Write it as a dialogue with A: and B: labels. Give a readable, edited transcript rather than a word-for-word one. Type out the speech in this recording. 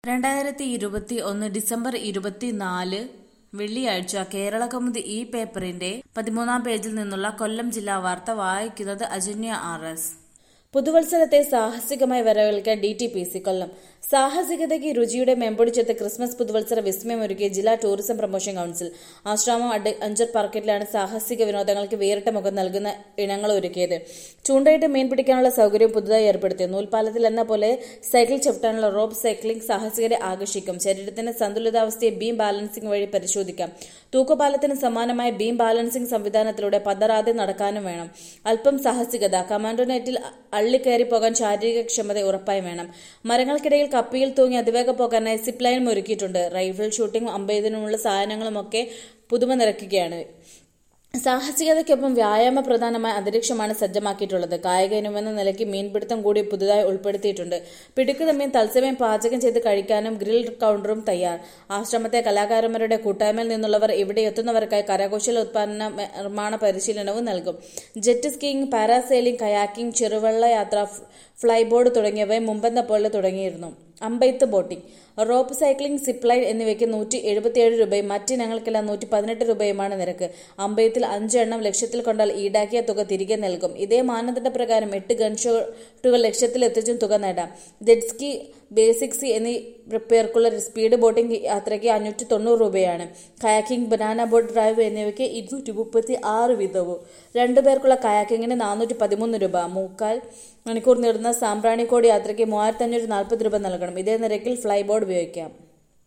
A: 2021 December 24 വെള്ളിയാഴ്ച കേരളകൗമുദി ഈ പേപ്പറിന്റെ 13-ാം പേജിൽ നിന്നുള്ള കൊല്ലം ജില്ലാ വാർത്ത വായിക്കുന്നത് അജന്യ RS. പുതുവത്സരത്തെ സാഹസികമായി വരവേൽക്കാൻ DTPC കൊല്ലം. സാഹസികതയ്ക്ക് രുചിയുടെ മെമ്പൊടിച്ചെത്ത് ക്രിസ്മസ് പുതുവത്സര വിസ്മയമൊരുക്കിയ ജില്ലാ ടൂറിസം പ്രൊമോഷൻ കൌൺസിൽ. ആശ്രാമം അഞ്ചർ പാർക്കറ്റിലാണ് സാഹസിക വിനോദങ്ങൾക്ക് വേറിട്ട മുഖം നൽകുന്ന ഇനങ്ങൾ ഒരുക്കിയത്. ചൂണ്ടയിട്ട് മീൻ പിടിക്കാനുള്ള സൗകര്യം പുതുതായി ഏർപ്പെടുത്തി. നൂൽപാലത്തിൽ എന്ന പോലെ സൈക്കിൾ ചവിട്ടാനുള്ള റോപ്പ് സൈക്ലിംഗ് സാഹസികരെ ആകർഷിക്കും. ശരീരത്തിന്റെ സന്തുലിതാവസ്ഥയെ ബീം ബാലൻസിംഗ് വഴി പരിശോധിക്കാം. തൂക്കുപാലത്തിന് സമാനമായ ബീം ബാലൻസിംഗ് സംവിധാനത്തിലൂടെ പതറാതെ നടക്കാനും വേണം. അല്പം സാഹസികത. കമാൻഡോ നെറ്റിൽ അള്ളിക്കയറി പോകാൻ ശാരീരിക ക്ഷമത ഉറപ്പായും വേണം. മരങ്ങൾക്കിടയിൽ കപ്പിയിൽ തൂങ്ങി അതിവേഗം പോകാനായി സിപ്പ് ലൈൻ ഒരുക്കിയിട്ടുണ്ട്. റൈഫിൾ ഷൂട്ടിംഗും അമ്പെയ്തിനുമുള്ള സാധനങ്ങളുമൊക്കെ പുതുമ നിറയ്ക്കുകയാണ്. സാഹസികതയ്ക്കൊപ്പം വ്യായാമ പ്രധാനമായ അന്തരീക്ഷമാണ് സജ്ജമാക്കിയിട്ടുള്ളത്. കായിക ഇനമെന്ന നിലയ്ക്ക് മീൻപിടുത്തം കൂടി പുതുതായി ഉൾപ്പെടുത്തിയിട്ടുണ്ട്. പിടിക്കുന്ന മീൻ തത്സമയം പാചകം ചെയ്ത് കഴിക്കാനും ഗ്രിൽ കൗണ്ടറും തയ്യാർ. ആശ്രമത്തെ കലാകാരന്മാരുടെ കൂട്ടായ്മയിൽ നിന്നുള്ളവർ ഇവിടെ എത്തുന്നവർക്കായി കരകൗശല ഉത്പന്ന നിർമ്മാണ പരിശീലനവും നൽകും. ജെറ്റ് സ്കീയിങ്, പാരാസെയിലിംഗ്, കയാക്കിംഗ്, ചെറുവെള്ള യാത്ര, ഫ്ലൈബോർഡ് തുടങ്ങിയവ മുമ്പെന്ന പോലെ തുടങ്ങിയിരുന്നു. അമ്പെയ്ത്ത് boating, rope cycling, zip line എന്നിവയ്ക്ക് 177 രൂപയും മറ്റിനങ്ങൾക്കെല്ലാം 118 രൂപയുമാണ് നിരക്ക്. അമ്പെയ്ത്തിൽ 5 എണ്ണം ലക്ഷ്യത്തിൽ കൊണ്ടാൽ ഈടാക്കിയ തുക തിരികെ നൽകും. ഇതേ മാനദണ്ഡ പ്രകാരം 8 ഗൺഷോട്ടുകൾ ലക്ഷ്യത്തിലെത്തിച്ചും തുക നേടാം. ജെറ്റ് സ്കി, ബേസിക് സി എന്നീ പേർക്കുള്ള സ്പീഡ് ബോട്ടിംഗ് യാത്രയ്ക്ക് 590 രൂപയാണ്. കയാക്കിംഗ്, ബനാന ബോട്ട് ഡ്രൈവ് എന്നിവയ്ക്ക് 236 വീതവും. 2 പേർക്കുള്ള കയാക്കിങ്ങിന് 413 രൂപ. 3/4 മണിക്കൂർ നീളുന്ന സാമ്പ്രാണിക്കോട് യാത്രയ്ക്ക് 3540 രൂപ നൽകണം. ഇതേ നിരക്കിൽ ഫ്ലൈബോർഡ് ഉപയോഗിക്കാം.